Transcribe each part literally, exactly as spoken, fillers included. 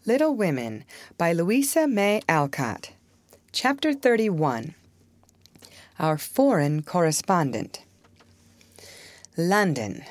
Little Women by Louisa May Alcott. Chapter thirty-one. Our Foreign Correspondent. London.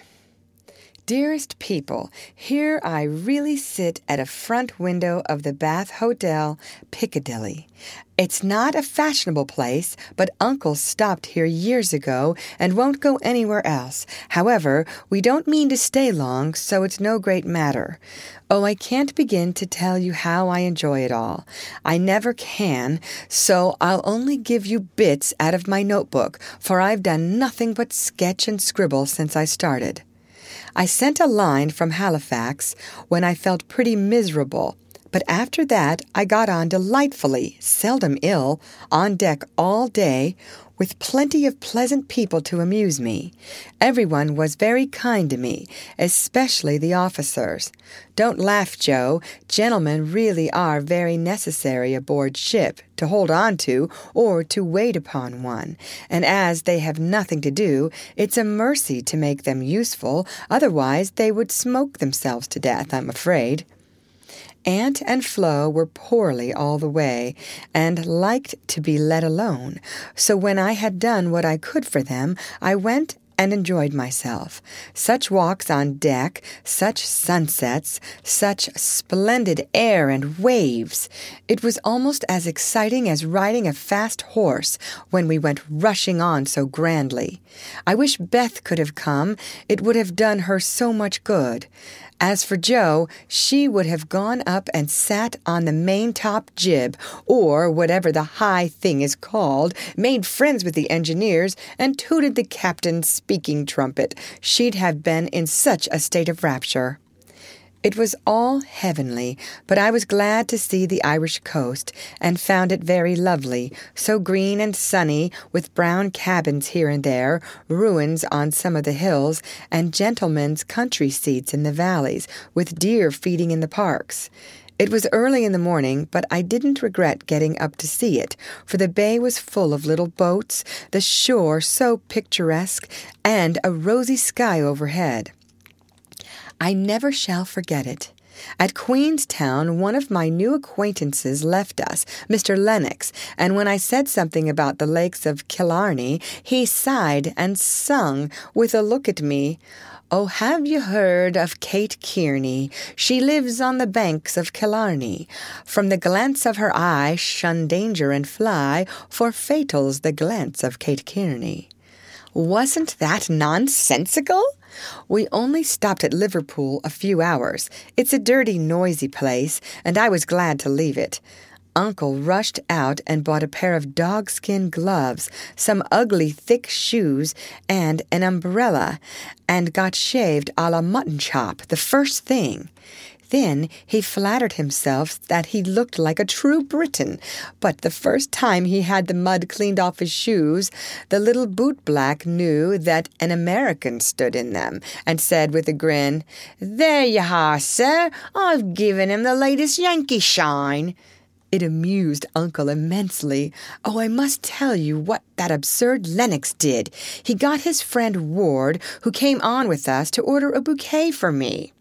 Dearest people, here I really sit at a front window of the Bath Hotel, Piccadilly. It's not a fashionable place, but Uncle stopped here years ago and won't go anywhere else. However, we don't mean to stay long, so it's no great matter. Oh, I can't begin to tell you how I enjoy it all. I never can, so I'll only give you bits out of my notebook, for I've done nothing but sketch and scribble since I started. I sent a line from Halifax when I felt pretty miserable, but after that I got on delightfully, seldom ill, on deck all day, with plenty of pleasant people to amuse me. Everyone was very kind to me, especially the officers. Don't laugh, Joe. Gentlemen really are very necessary aboard ship, to hold on to, or to wait upon one. And as they have nothing to do, it's a mercy to make them useful, otherwise they would smoke themselves to death, I'm afraid. Aunt and Flo were poorly all the way, and liked to be let alone, so when I had done what I could for them, I went and enjoyed myself. Such walks on deck, such sunsets, such splendid air and waves. It was almost as exciting as riding a fast horse when we went rushing on so grandly. I wish Beth could have come. It would have done her so much good. As for Jo, she would have gone up and sat on the maintop jib, or whatever the high thing is called, made friends with the engineers, and tooted the captain's speaking trumpet. She'd have been in such a state of rapture. It was all heavenly, but I was glad to see the Irish coast, and found it very lovely, so green and sunny, with brown cabins here and there, ruins on some of the hills, and gentlemen's country seats in the valleys, with deer feeding in the parks. It was early in the morning, but I didn't regret getting up to see it, for the bay was full of little boats, the shore so picturesque, and a rosy sky overhead. I never shall forget it. At Queenstown, one of my new acquaintances left us, Mister Lennox, and when I said something about the lakes of Killarney, he sighed and sung, with a look at me, "Oh, have you heard of Kate Kearney? She lives on the banks of Killarney. From the glance of her eye shun danger and fly, for fatal's the glance of Kate Kearney." Wasn't that nonsensical? We only stopped at Liverpool a few hours. It's a dirty, noisy place, and I was glad to leave it. Uncle rushed out and bought a pair of dogskin gloves, some ugly thick shoes, and an umbrella, and got shaved a la mutton chop the first thing. Then he flattered himself that he looked like a true Briton, but the first time he had the mud cleaned off his shoes, the little bootblack knew that an American stood in them, and said with a grin, "There you are, sir. I've given him the latest Yankee shine." It amused Uncle immensely. Oh, I must tell you what that absurd Lennox did. He got his friend Ward, who came on with us, to order a bouquet for me.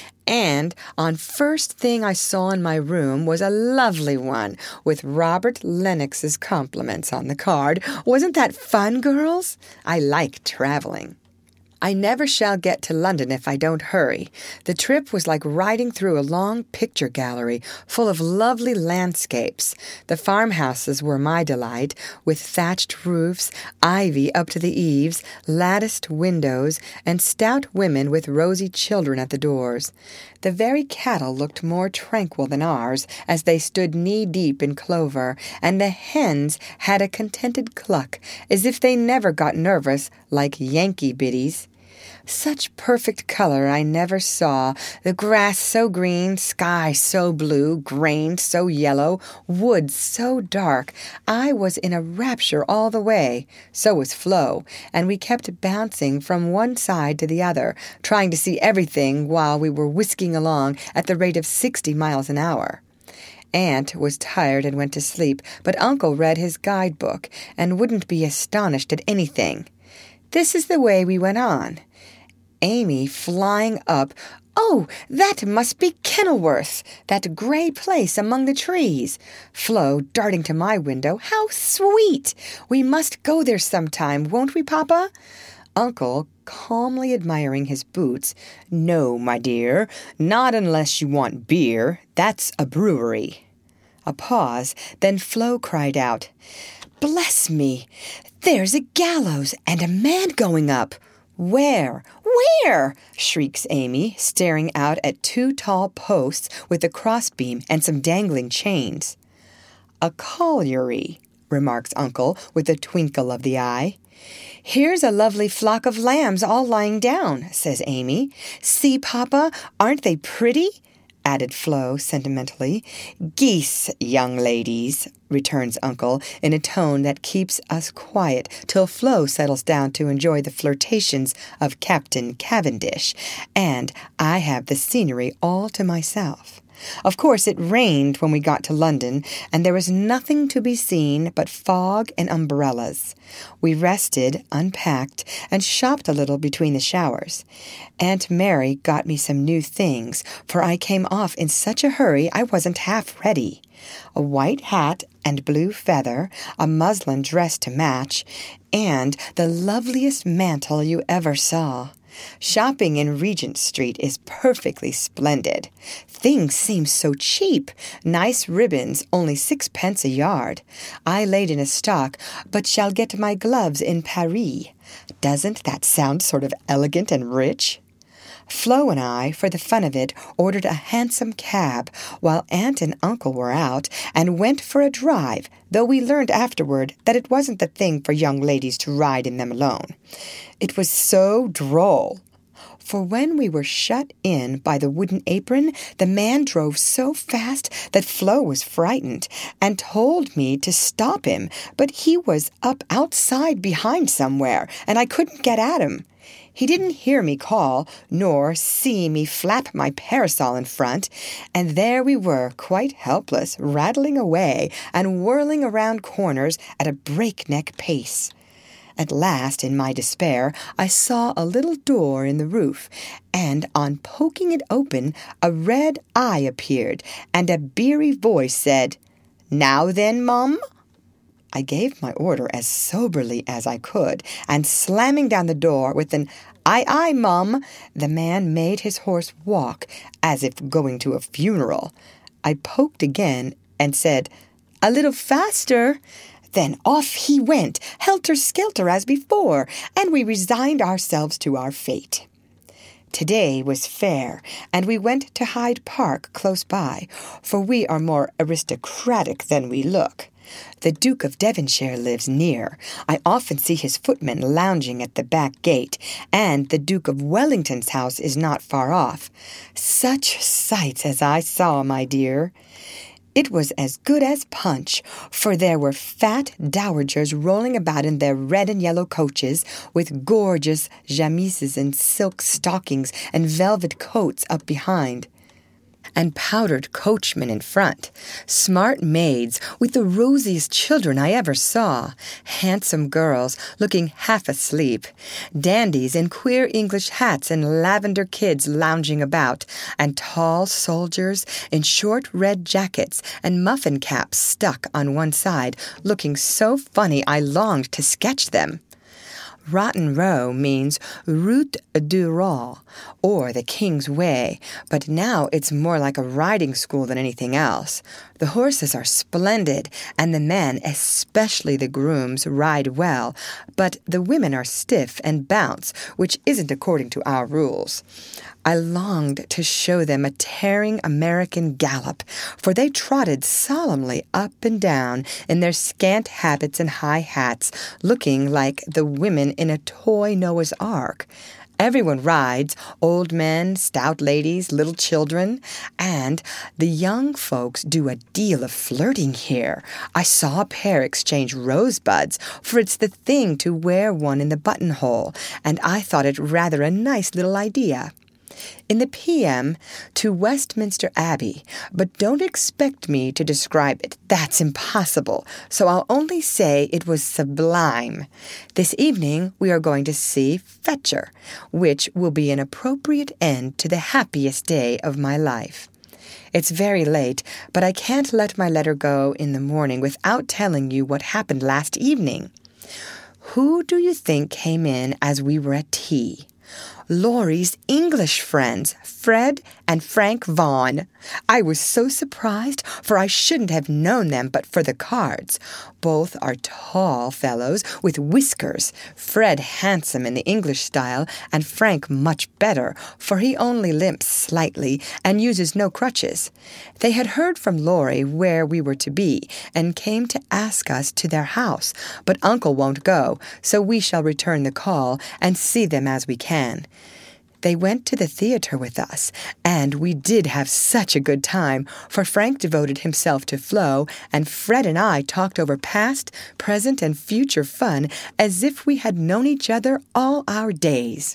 And on first thing I saw in my room was a lovely one, with Robert Lennox's compliments on the card. Wasn't that fun, girls? I like traveling. I never shall get to London if I don't hurry. The trip was like riding through a long picture gallery full of lovely landscapes. The farmhouses were my delight, with thatched roofs, ivy up to the eaves, latticed windows, and stout women with rosy children at the doors. The very cattle looked more tranquil than ours, as they stood knee-deep in clover, and the hens had a contented cluck, as if they never got nervous, like Yankee biddies. Such perfect color I never saw, the grass so green, sky so blue, grain so yellow, woods so dark. I was in a rapture all the way. So was Flo, and we kept bouncing from one side to the other, trying to see everything while we were whisking along at the rate of sixty miles an hour. Aunt was tired and went to sleep, but Uncle read his guidebook and wouldn't be astonished at anything. This is the way we went on. Amy flying up, Oh, that must be Kenilworth, that gray place among the trees. Flo, darting to my window, how sweet! We must go there sometime, won't we, Papa? Uncle, calmly admiring his boots, No, my dear, not unless you want beer. That's a brewery. A pause, then Flo cried out, Bless me! There's a gallows and a man going up. Where? Where? Shrieks Amy, staring out at two tall posts with a crossbeam and some dangling chains. A colliery, remarks Uncle with a twinkle of the eye. Here's a lovely flock of lambs all lying down, says Amy. See, Papa, aren't they pretty? Added Flo sentimentally. Geese, young ladies, returns Uncle in a tone that keeps us quiet till Flo settles down to enjoy the flirtations of Captain Cavendish, and I have the scenery all to myself. Of course, it rained when we got to London, and there was nothing to be seen but fog and umbrellas. We rested, unpacked, and shopped a little between the showers. Aunt Mary got me some new things, for I came off in such a hurry I wasn't half ready. A white hat and blue feather, a muslin dress to match, and the loveliest mantle you ever saw. Shopping in Regent Street is perfectly splendid. Things seem so cheap. Nice ribbons, only sixpence a yard. I laid in a stock, but shall get my gloves in Paris. Doesn't that sound sort of elegant and rich? Flo and I, for the fun of it, ordered a hansom cab while Aunt and Uncle were out, and went for a drive, though we learned afterward that it wasn't the thing for young ladies to ride in them alone. It was so droll. For when we were shut in by the wooden apron, the man drove so fast that Flo was frightened, and told me to stop him, but he was up outside behind somewhere, and I couldn't get at him. He didn't hear me call, nor see me flap my parasol in front, and there we were, quite helpless, rattling away and whirling around corners at a breakneck pace. At last, in my despair, I saw a little door in the roof, and on poking it open, a red eye appeared, and a beery voice said, "Now then, Mum?" I gave my order as soberly as I could, and slamming down the door with an "Aye, aye, Mum," the man made his horse walk as if going to a funeral. I poked again and said, "A little faster." Then off he went, helter-skelter as before, and we resigned ourselves to our fate. Today was fair, and we went to Hyde Park close by, for we are more aristocratic than we look. The Duke of Devonshire lives near. I often see his footmen lounging at the back gate, and the Duke of Wellington's house is not far off. Such sights as I saw, my dear! It was as good as punch, for there were fat dowagers rolling about in their red and yellow coaches, with gorgeous chemises and silk stockings and velvet coats up behind, and powdered coachmen in front, smart maids with the rosiest children I ever saw, handsome girls looking half asleep, dandies in queer English hats and lavender kids lounging about, and tall soldiers in short red jackets and muffin caps stuck on one side, looking so funny I longed to sketch them. Rotten Row means Route du Roi, or the King's Way, but now it's more like a riding school than anything else. The horses are splendid, and the men, especially the grooms, ride well, but the women are stiff and bounce, which isn't according to our rules. I longed to show them a tearing American gallop, for they trotted solemnly up and down in their scant habits and high hats, looking like the women in a toy Noah's Ark. Everyone rides, old men, stout ladies, little children, and the young folks do a deal of flirting here. I saw a pair exchange rosebuds, for it's the thing to wear one in the buttonhole, and I thought it rather a nice little idea. In the P M to Westminster Abbey, but don't expect me to describe it. That's impossible, so I'll only say it was sublime. This evening we are going to see Fetcher, which will be an appropriate end to the happiest day of my life. It's very late, but I can't let my letter go in the morning without telling you what happened last evening. Who do you think came in as we were at tea? Laurie's English friends, Fred and Frank Vaughan. I was so surprised, for I shouldn't have known them but for the cards. Both are tall fellows with whiskers, Fred handsome in the English style, and Frank much better, for he only limps slightly and uses no crutches. They had heard from Laurie where we were to be, and came to ask us to their house, but Uncle won't go, so we shall return the call and see them as we can. They went to the theater with us, and we did have such a good time, for Frank devoted himself to Flo, and Fred and I talked over past, present, and future fun as if we had known each other all our days.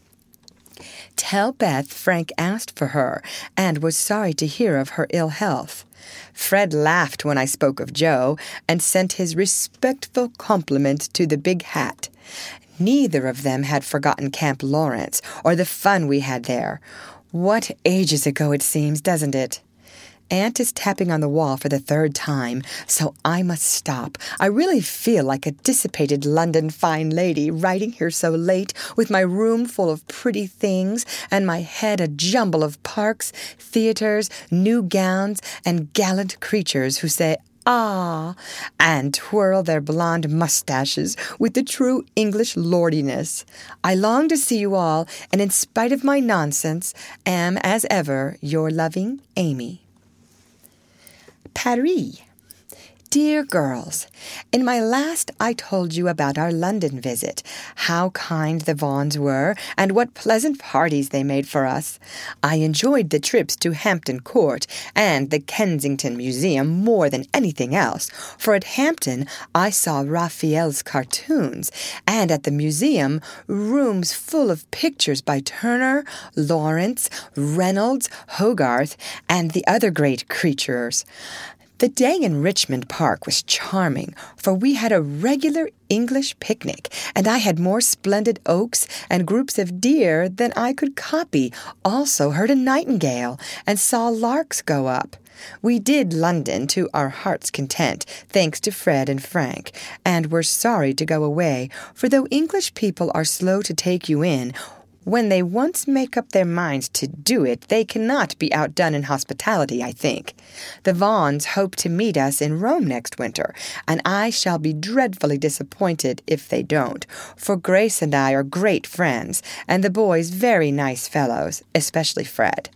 Tell Beth Frank asked for her, and was sorry to hear of her ill health. Fred laughed when I spoke of Joe, and sent his respectful compliment to the big hat. Neither of them had forgotten Camp Lawrence, or the fun we had there. What ages ago it seems, doesn't it? Aunt is tapping on the wall for the third time, so I must stop. I really feel like a dissipated London fine lady writing here so late, with my room full of pretty things, and my head a jumble of parks, theaters, new gowns, and gallant creatures who say, "Ah," and twirl their blonde mustaches with the true English lordiness. I long to see you all, and in spite of my nonsense, am, as ever, your loving Amy. Paris. Dear girls, in my last I told you about our London visit, how kind the Vaughans were, and what pleasant parties they made for us. I enjoyed the trips to Hampton Court and the Kensington Museum more than anything else, for at Hampton I saw Raphael's cartoons, and at the museum rooms full of pictures by Turner, Lawrence, Reynolds, Hogarth, and the other great creatures. The day in Richmond Park was charming, for we had a regular English picnic, and I had more splendid oaks and groups of deer than I could copy, also heard a nightingale, and saw larks go up. We did London to our heart's content, thanks to Fred and Frank, and were sorry to go away, for though English people are slow to take you in, when they once make up their minds to do it, they cannot be outdone in hospitality, I think. The Vaughans hope to meet us in Rome next winter, and I shall be dreadfully disappointed if they don't, for Grace and I are great friends, and the boys very nice fellows, especially Fred.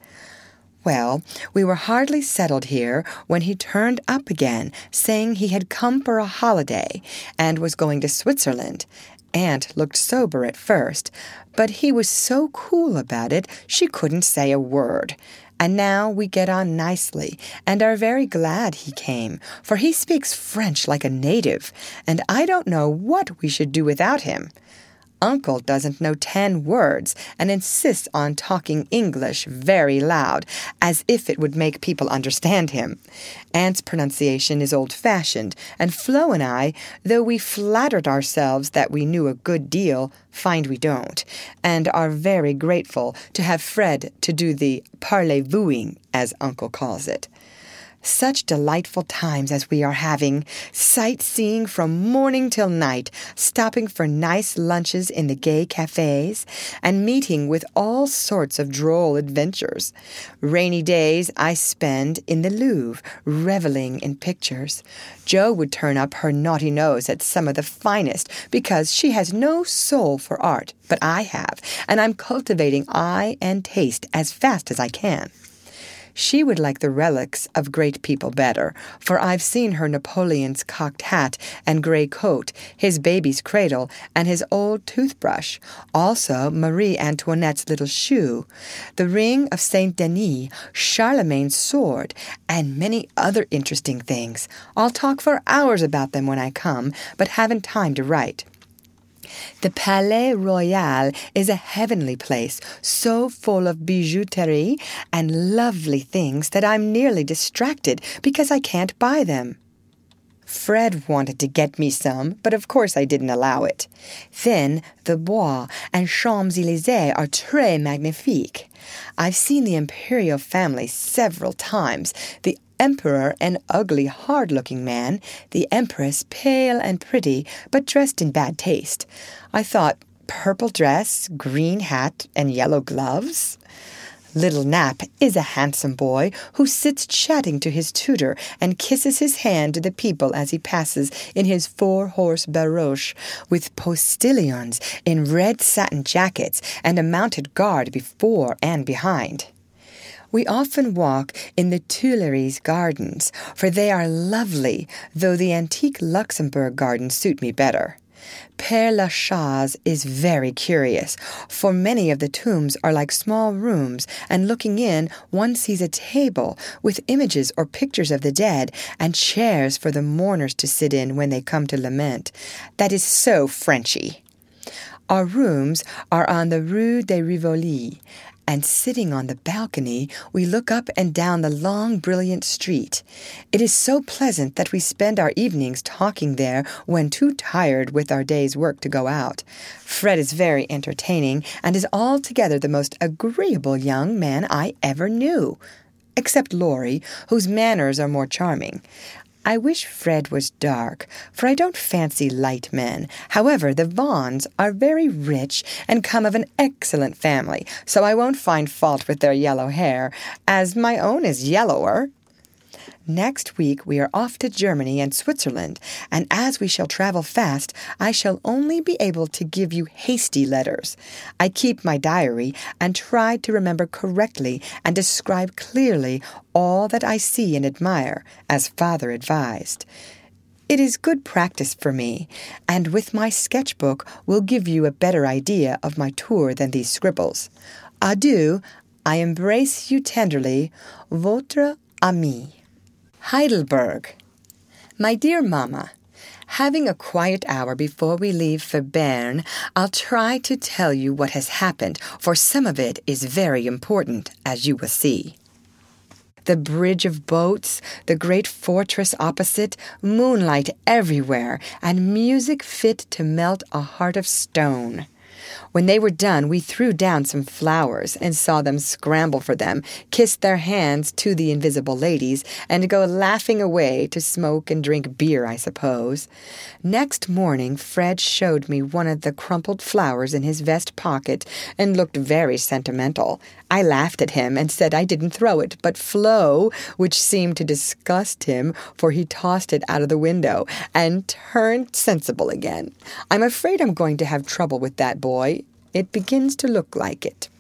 Well, we were hardly settled here when he turned up again, saying he had come for a holiday, and was going to Switzerland. Aunt looked sober at first, but he was so cool about it she couldn't say a word. And now we get on nicely, and are very glad he came, for he speaks French like a native, and I don't know what we should do without him. Uncle doesn't know ten words, and insists on talking English very loud, as if it would make people understand him. Aunt's pronunciation is old-fashioned, and Flo and I, though we flattered ourselves that we knew a good deal, find we don't, and are very grateful to have Fred to do the parlez-vousing, as Uncle calls it. Such delightful times as we are having, sightseeing from morning till night, stopping for nice lunches in the gay cafes, and meeting with all sorts of droll adventures. Rainy days I spend in the Louvre, reveling in pictures. Jo would turn up her naughty nose at some of the finest, because she has no soul for art, but I have, and I'm cultivating eye and taste as fast as I can. She would like the relics of great people better, for I've seen her Napoleon's cocked hat and gray coat, his baby's cradle, and his old toothbrush, also Marie Antoinette's little shoe, the ring of Saint Denis, Charlemagne's sword, and many other interesting things. I'll talk for hours about them when I come, but haven't time to write. The Palais Royal is a heavenly place, so full of bijouterie and lovely things that I'm nearly distracted because I can't buy them. Fred wanted to get me some, but of course I didn't allow it. Then the Bois and Champs-Élysées are très magnifiques. I've seen the imperial family several times, the emperor an ugly, hard-looking man, the empress pale and pretty, but dressed in bad taste. I thought, purple dress, green hat, and yellow gloves? Little Nap is a handsome boy who sits chatting to his tutor and kisses his hand to the people as he passes in his four-horse barouche with postilions in red satin jackets and a mounted guard before and behind. We often walk in the Tuileries gardens, for they are lovely, though the antique Luxembourg gardens suit me better. Père Lachaise is very curious, for many of the tombs are like small rooms, and looking in, one sees a table with images or pictures of the dead and chairs for the mourners to sit in when they come to lament. That is so Frenchy. Our rooms are on the Rue de Rivoli, and sitting on the balcony, we look up and down the long, brilliant street. It is so pleasant that we spend our evenings talking there when too tired with our day's work to go out. Fred is very entertaining and is altogether the most agreeable young man I ever knew, except Laurie, whose manners are more charming. I wish Fred was dark, for I don't fancy light men. However, the Vaughans are very rich and come of an excellent family, so I won't find fault with their yellow hair, as my own is yellower. Next week we are off to Germany and Switzerland, and as we shall travel fast, I shall only be able to give you hasty letters. I keep my diary and try to remember correctly and describe clearly all that I see and admire, as Father advised. It is good practice for me, and with my sketchbook will give you a better idea of my tour than these scribbles. Adieu, I embrace you tenderly, votre ami. Heidelberg. My dear Mamma, having a quiet hour before we leave for Bern, I'll try to tell you what has happened, for some of it is very important, as you will see. The bridge of boats, the great fortress opposite, moonlight everywhere, and music fit to melt a heart of stone. When they were done, we threw down some flowers and saw them scramble for them, kiss their hands to the invisible ladies, and go laughing away to smoke and drink beer, I suppose. Next morning, Fred showed me one of the crumpled flowers in his vest pocket and looked very sentimental. I laughed at him and said I didn't throw it, but Flo, which seemed to disgust him, for he tossed it out of the window and turned sensible again. I'm afraid I'm going to have trouble with that boy. It begins to look like it.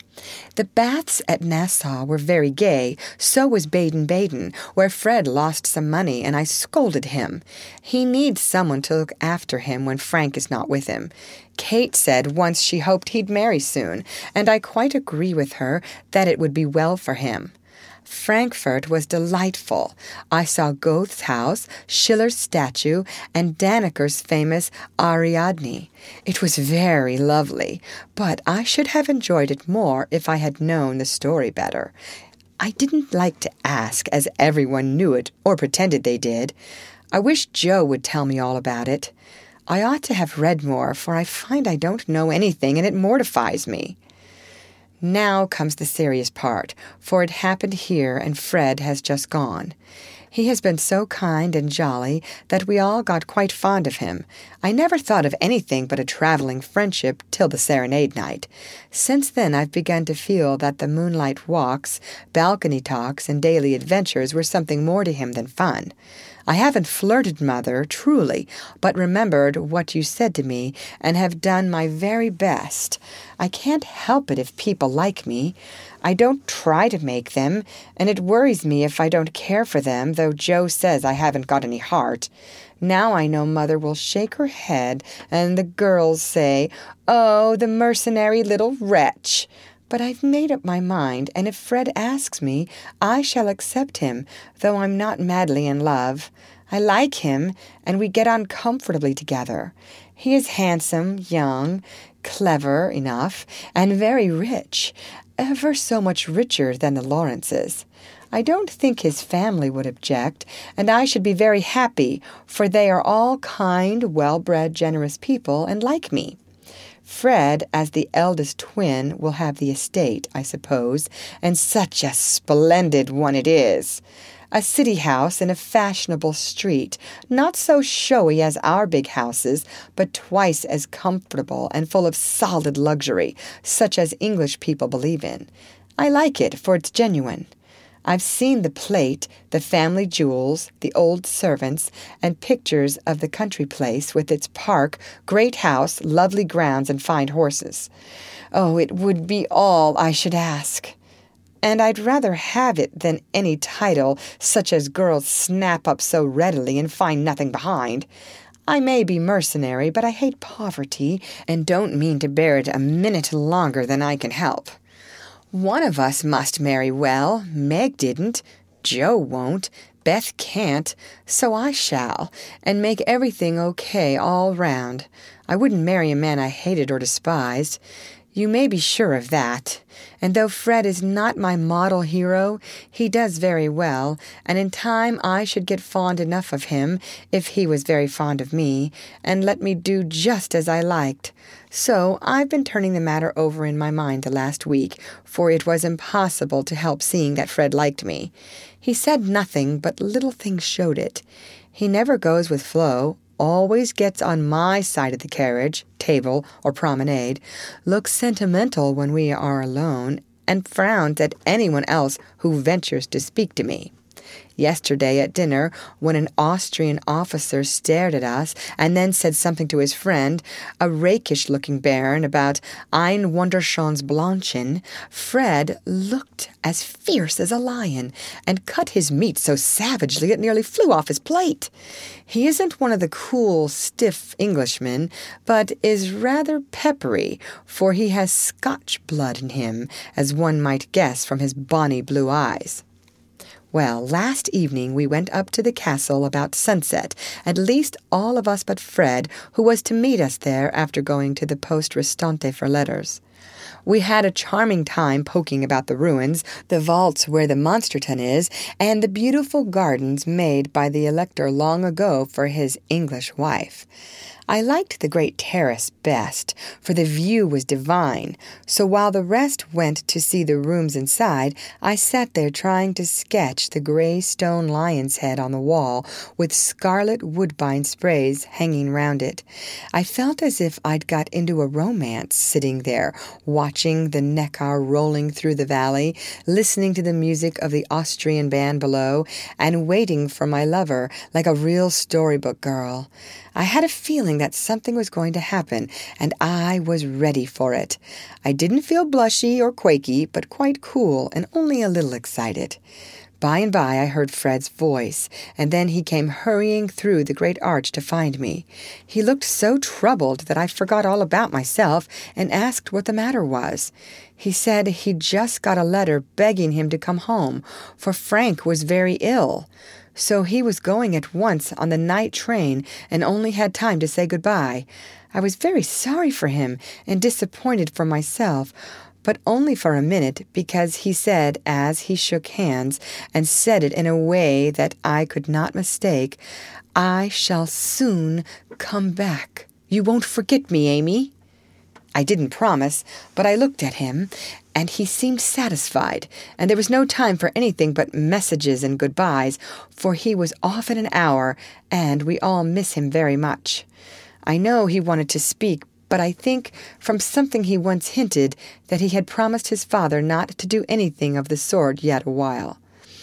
The baths at Nassau were very gay. So was Baden-Baden, where Fred lost some money, and I scolded him. He needs someone to look after him when Frank is not with him. Kate said once she hoped he'd marry soon, and I quite agree with her that it would be well for him. Frankfurt was delightful. I saw Goethe's house, Schiller's statue, and Danneker's famous Ariadne. It was very lovely, but I should have enjoyed it more if I had known the story better. I didn't like to ask, as everyone knew it, or pretended they did. I wish Joe would tell me all about it. I ought to have read more, for I find I don't know anything, and it mortifies me. Now comes the serious part, for it happened here and Fred has just gone. He has been so kind and jolly that we all got quite fond of him. I never thought of anything but a traveling friendship till the serenade night. Since then I've begun to feel that the moonlight walks, balcony talks, and daily adventures were something more to him than fun. I haven't flirted, Mother, truly, but remembered what you said to me and have done my very best. I can't help it if people like me. I don't try to make them, and it worries me if I don't care for them, though Joe says I haven't got any heart. Now I know Mother will shake her head, and the girls say, "Oh, the mercenary little wretch." But I've made up my mind, and if Fred asks me, I shall accept him, though I'm not madly in love. I like him, and we get on comfortably together. He is handsome, young, clever enough, and very rich, ever so much richer than the Lawrences. I don't think his family would object, and I should be very happy, for they are all kind, well-bred, generous people, and like me. Fred, as the eldest twin, will have the estate, I suppose, and such a splendid one it is. A city house in a fashionable street, not so showy as our big houses, but twice as comfortable and full of solid luxury, such as English people believe in. I like it, for it's genuine. I've seen the plate, the family jewels, the old servants, and pictures of the country place with its park, great house, lovely grounds, and fine horses. Oh, it would be all I should ask. And I'd rather have it than any title such as girls snap up so readily and find nothing behind. I may be mercenary, but I hate poverty and don't mean to bear it a minute longer than I can help. One of us must marry well. Meg didn't. Joe won't. Beth can't. So I shall, and make everything okay all round. I wouldn't marry a man I hated or despised. You may be sure of that. And though Fred is not my model hero, he does very well, and in time I should get fond enough of him, if he was very fond of me, and let me do just as I liked. So I've been turning the matter over in my mind the last week, for it was impossible to help seeing that Fred liked me. He said nothing, but little things showed it. He never goes with Flo, always gets on my side of the carriage, table, or promenade, looks sentimental when we are alone, and frowns at anyone else who ventures to speak to me. Yesterday at dinner, when an Austrian officer stared at us and then said something to his friend, a rakish-looking baron, about ein wunderschönes Blondchen, Fred looked as fierce as a lion and cut his meat so savagely it nearly flew off his plate. He isn't one of the cool, stiff Englishmen, but is rather peppery, for he has Scotch blood in him, as one might guess from his bonny blue eyes. Well, last evening we went up to the castle about sunset, at least all of us but Fred, who was to meet us there after going to the Poste Restante for letters. We had a charming time poking about the ruins, the vaults where the Monsterton is, and the beautiful gardens made by the Elector long ago for his English wife. I liked the great terrace best, for the view was divine, so while the rest went to see the rooms inside, I sat there trying to sketch the gray stone lion's head on the wall with scarlet woodbine sprays hanging round it. I felt as if I'd got into a romance sitting there, watching the Neckar rolling through the valley, listening to the music of the Austrian band below, and waiting for my lover like a real storybook girl. I had a feeling that something was going to happen, and I was ready for it. I didn't feel blushy or quaky, but quite cool and only a little excited. By and by I heard Fred's voice, and then he came hurrying through the great arch to find me. He looked so troubled that I forgot all about myself and asked what the matter was. He said he'd just got a letter begging him to come home, for Frank was very ill. So he was going at once on the night train and only had time to say goodbye. I was very sorry for him and disappointed for myself, but only for a minute, because he said, as he shook hands, and said it in a way that I could not mistake, "I shall soon come back. You won't forget me, Amy?" I didn't promise, but I looked at him, and he seemed satisfied, and there was no time for anything but messages and goodbyes, for he was off in an hour, and we all miss him very much. I know he wanted to speak, but I think, from something he once hinted, that he had promised his father not to do anything of the sort yet awhile.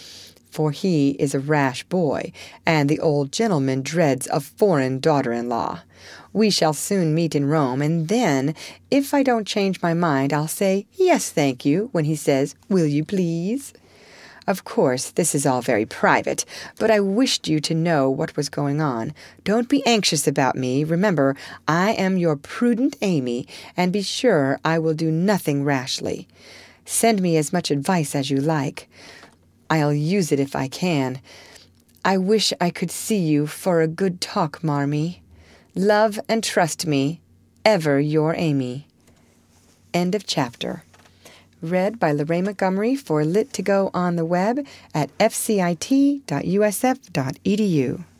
For he is a rash boy, and the old gentleman dreads a foreign daughter-in-law. We shall soon meet in Rome, and then, if I don't change my mind, I'll say, "Yes, thank you," when he says, "Will you please?" Of course, this is all very private, but I wished you to know what was going on. Don't be anxious about me. Remember, I am your prudent Amy, and be sure I will do nothing rashly. Send me as much advice as you like. I'll use it if I can. I wish I could see you for a good talk, Marmee. Love and trust me. Ever your Amy. End of chapter. Read by Lorraine Montgomery for Lit to Go on the web at f c i t dot u s f dot e d u.